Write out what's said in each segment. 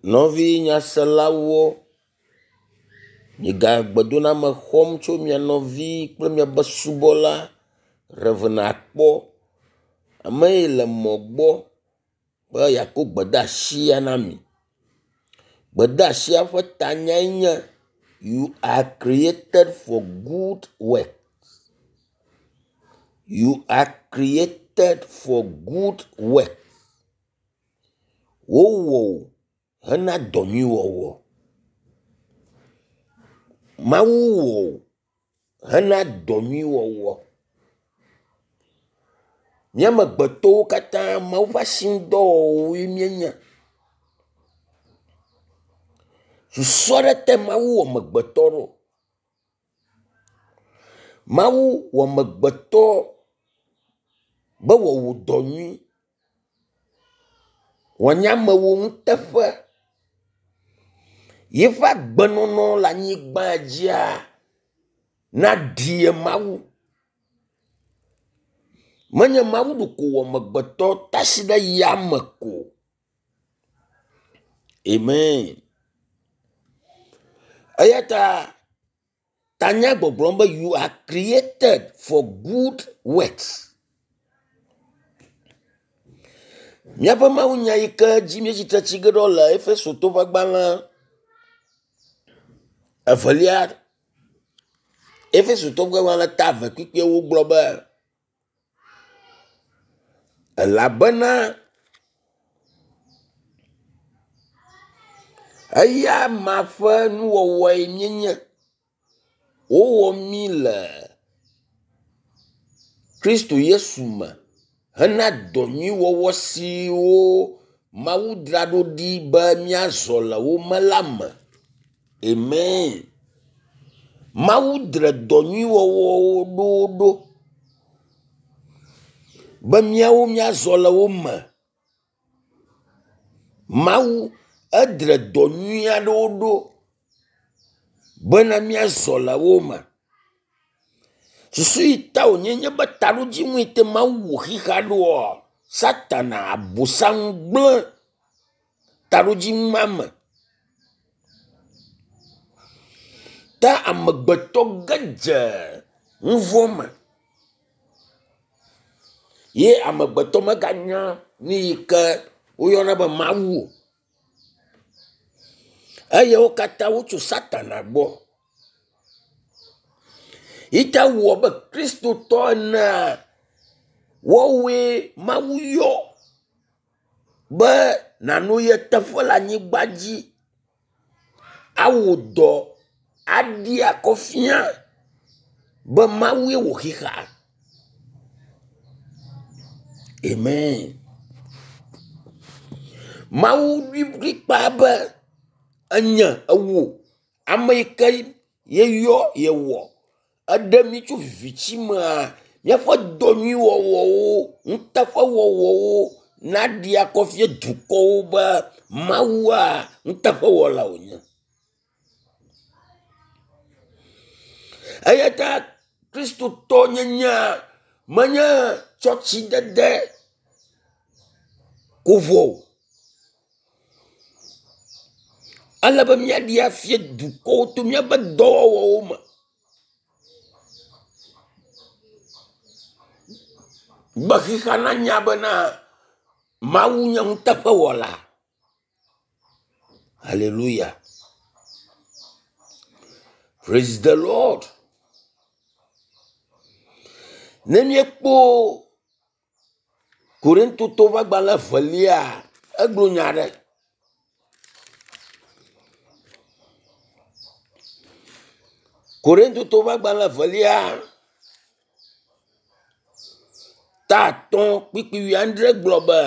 Nɔvi nyaselawo, migagbedo me xɔm tso mia nɔvi kple miabe subɔla Reverend Akpɔ, ame yi le mɔ gbɔ be yeakɔ gbedeasia na mi. Gbedeasia ƒe tanyae nye you are created for good work. You are created for good work. Wowɔ hena dɔ nyui wɔwɔ. Mawu wɔ hena dɔ nyui wɔwɔ. Míamegbetɔwo katã Mawu ƒe asinudɔwɔwɔwoe míenye. Susɔ ɖe te Mawu wɔ megbetɔ ɖo. Mawu wɔ megbetɔ be wòwɔ dɔ nyui. Wòanye amewo nuteƒe. Yeƒe agbenɔnɔ le anyigba dzia naɖi ye Mawu. Menye Mawu ɖeko wɔ megbetɔ tasi ɖe yame ko. Amen. Eyata tanya gbɔgblɔm be you are created for good works. Míaƒe Mawu nya yi ke dzi míetsite tsi ge ɖo le Efeso to ƒe agbalẽ 2. Efeso to ƒe agbalẽ 2:20 wogblɔ be elabena eya ma ƒe nuwɔwɔe míenye. Wowɔ mí le Kristo Yesu me hena dɔ nyui wɔwɔ siwo Mawu dzra ɖo ɖi be míazɔ le wo me la me. Amen. Mawu dre dɔ nyui wɔwɔwo ɖo be míawo míazɔ le wo me. Mawu edre dɔ nyui aɖewo ɖo bena míazɔ le wo me. Susu yi ta wònye nye be taɖodziŋu yi te Mawu wò xixa ɖoa, Satana Abosam gblẽ taɖodziŋu ma me. Ta amegbetɔ ge dze ŋuvɔ me. Ye amegbetɔ meganya nu yi ke woyɔna be Mawu o. Eye wo katã wotso Satana gbɔ. Yita wɔ be Kristotɔ enea, wɔwoe Mawu yɔ be nano ye teƒe le anyigba dzi. Awɔ dɔ aɖi akɔfia be Mawue wò xixa. Amen. Mawu ɖi kpa be enye ewo ame yi ke yeyɔ yewɔ eɖe mi tso vivitsi mea, míaƒe dɔ nyui wɔwɔwo, nuteƒe wɔwɔwo naɖi akɔfia dukɔwo be Mawua nuteƒe wɔla wònye. Eyata Kristotɔ nyenya menye tsɔtsidede ko vɔ o. Ale be míaɖi afia dukɔwo to míabe dɔwɔwɔwo me. Be xixa nanya bena Mawu nye nuteƒe wɔla. Hallelujah. Praise the Lord. Ne míekpɔ Korinto to ƒe agbalẽ 2 egblɔ nya ɖe. Korinto to ƒe agbalẽ 2 5:17 gblɔ be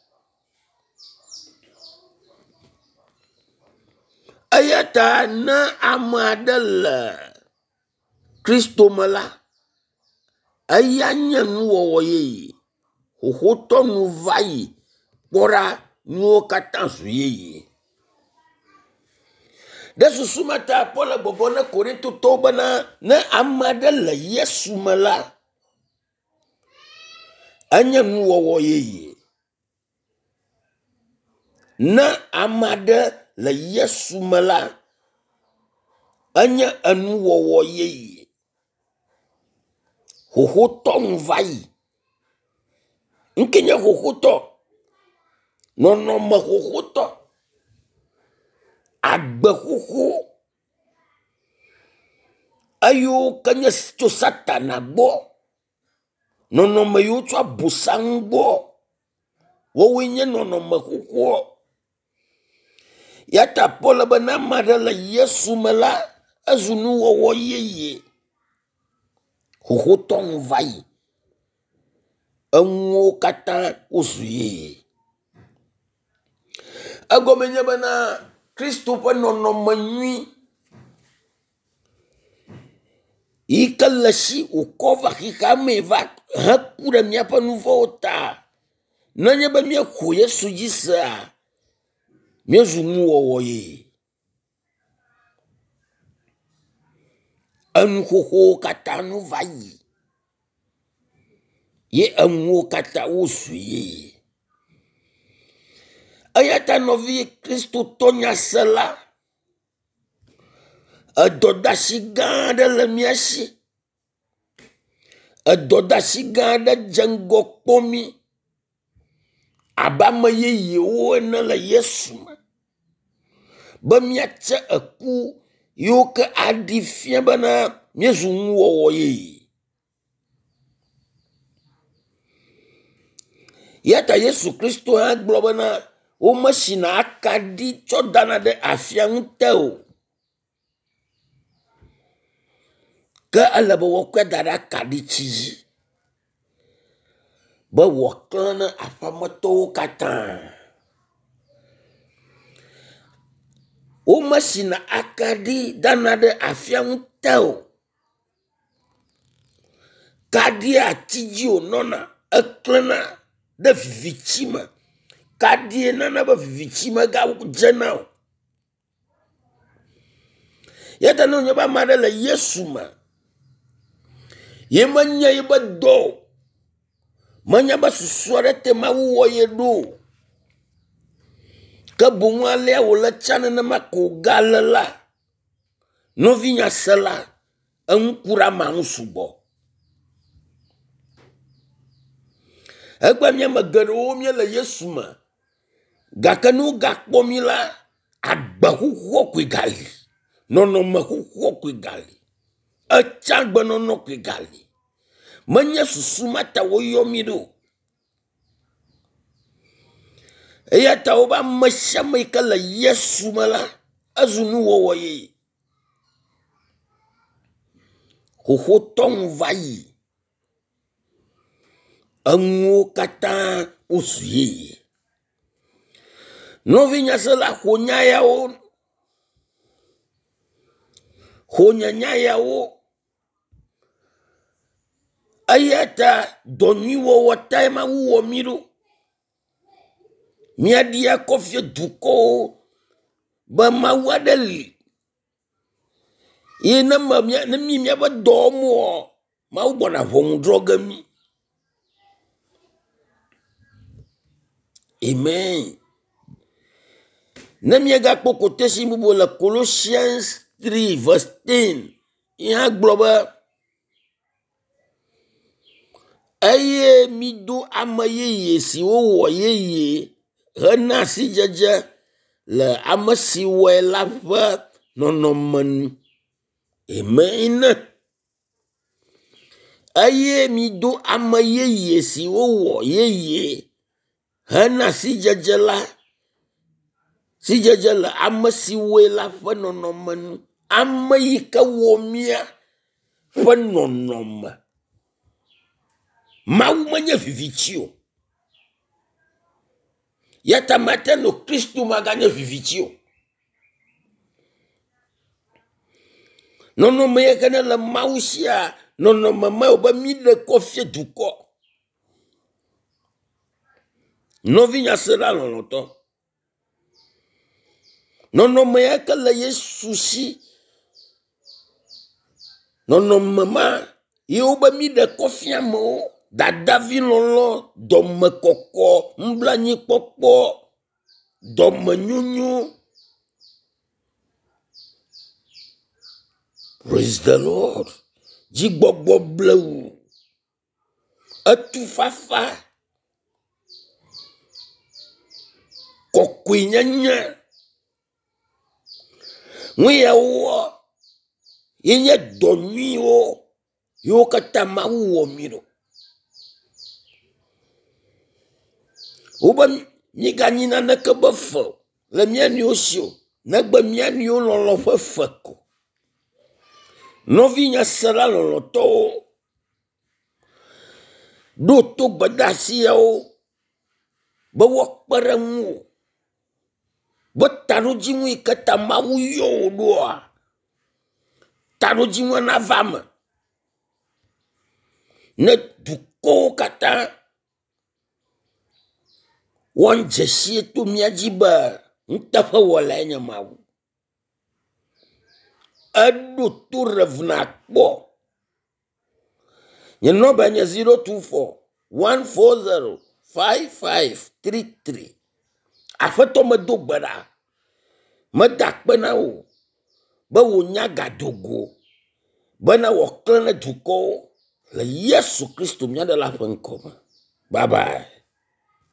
eya ta ne ame aɖe le Kristo me la, eya nye nuwɔwɔ yeye. Xoxotɔ nu va yi kpɔɖa nuwo katã zu yeye. De susu me ta Paul le gbɔgbɔ ne Korintotɔwo bena ne ame aɖe le Yesu me la, enye nuwɔwɔ yeye. Ne ame aɖe le Yesu me la enye enuwɔwɔ yeye. Xoxotɔ nu va yi. Nke nye xoxotɔ. Nɔnɔme xoxotɔ. Agbe xoxo. Ayo kenye tso Satana gbɔ. Nɔnɔme yo tso abosanu gbɔ. Wowoe nye nɔnɔme xoxo. Yata Paul be na ame aɖe le Yesu me la ezu nuwɔwɔ yeye. Xoxotɔ nu va yi. Enuwo katã wozu yeye. Egɔme nye bena Kristo ƒe nɔnɔme nyui yi ke le si wòkɔ va xixea me va heku ɖe míaƒe nu vɔ̃wo ta. Nenye be míexɔ Yesu dzi sea, míezu nuwɔwɔ yeye. Enuxoxowo katã nu va yi. Ye enuwo katã wozu yeye. Eya ta nɔvi kristotɔ nyase la, edɔdeasi gã aɖe le mía si. Edɔdeasi gã aɖe dze ŋgɔ kpɔ mí abe ame yeyewo ene le Yesu me. Be míatse eku yiwo ke aɖi fia bena míezu nuwɔwɔ yeye. Yata Yesu Kristo hã gblɔ bena womesina akaɖi tsɔ dana ɖe afia ŋute o. Ke ele be wɔkɔe da ɖe akaɖitsi dzi. Be wòaklẽ ne aƒemetɔwo katã. Womesina akaɖi dana ɖe afia ŋute o. Kaɖia ati dzi wònɔna, eklẽna ɖe vivitsi me. Kaɖie nana be vivitsi me ga dzena o. Yata ne wònye be ame aɖe le Yesu me, ye menye ye be dɔ o. Menye be susu aɖe te Mawu wɔ ye ɖo o. Ke boŋ alea wòle tsa nenema ko wògale la, nɔvi nyase la, eŋkuɖama ŋu sugbɔ. Egbe míame geɖewo míele Yesu me, gake ne wogakpɔ mí la, agbe xoxoa koe gali. Nɔnɔme xoxoa koe gali. Etsa gbenɔnɔ koe gali. Menye susu ma ta woyɔ mí ɖo. Eya ta wobe ame sia ame yi ke le Yesu me la, ezu nuwɔwɔ yeye. Xoxotɔ nu va yi. Enuwo katã wozu yeye. Nɔvi nyase la xɔ nya yawo. Xɔ nya yawo. Eya ta dɔ nyui wɔwɔ tae Mawu wɔ mí ɖo. Míaɖi akɔfie dukɔwo be Mawu aɖe li. Ye ne mí míabe dɔ wɔ, Mawu gbɔna ʋɔnudrɔ̃ ge mí. Amen. Ne míegakpɔ quotation bubu le Colossians 3 verse 10, yehã gblɔ be eye mido ame yeye siwo wɔ yeye hena asidzedze le ame si wɔe la ƒe nɔnɔme nu. Amen. Eye mido ame yeye siwo wɔ yeye hena sidzedze la, sidzedze le ame si wɔe la ƒe nɔnɔme nu. Ame yi ke wɔ mía ƒe nɔnɔme. Mawu menye vivitsi o. Yata mate no Kristo maganye vivitsi o. Nɔnɔme ye ke ne le Mawu sia, nɔnɔme me wo be mí ɖe kɔfie dukɔ. Nɔvi nyase la lɔlɔtɔ. Nɔnɔme ye ke le Yesu si, nɔnɔme ma ye wo be mí ɖe kɔfie amewo. Dadavi lɔlɔ, dɔmekɔkɔ, nublanyi kpɔkpɔ, dɔmenyonyo, Praise the Lord. Jigbogbo bleu. Atu fafa. Kokwi nyanya. Mwe wo. Yenye doni wo. Yo kata ma wo miro. Uba nyiganyina nakabafo. Le miani osio. Nagba miani yo lolo fefeko. Novi nya sera lolo to. Do to badasi yao. Bawak paramu. Botarujimu ikata mawu yo doa. Tarujimu na vama. Ne duko kata. Wan jesie tu miajiba. Ntafa walanya mawu. Adu tu revna bo. Nye nomba nye 024 140 5533. Afato me do gbada. Me dakpe na wo. Ba wo nyaga dogo. Ba na wo klene duko. Le Yesu Kristo miada la penkoma. Bye bye.